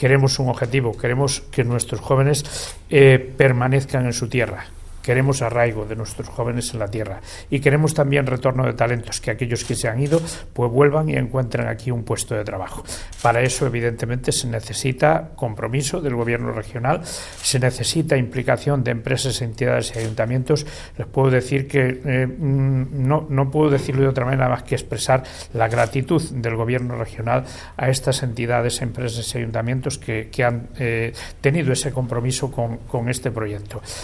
queremos un objetivo, queremos que nuestros jóvenes permanezcan en su tierra. Queremos arraigo de nuestros jóvenes en la tierra y queremos también retorno de talentos, que aquellos que se han ido pues vuelvan y encuentren aquí un puesto de trabajo. Para eso, evidentemente, se necesita compromiso del Gobierno regional, se necesita implicación de empresas, entidades y ayuntamientos. Les puedo decir que no puedo decirlo de otra manera más que expresar la gratitud del Gobierno regional a estas entidades, empresas y ayuntamientos que han tenido ese compromiso con este proyecto.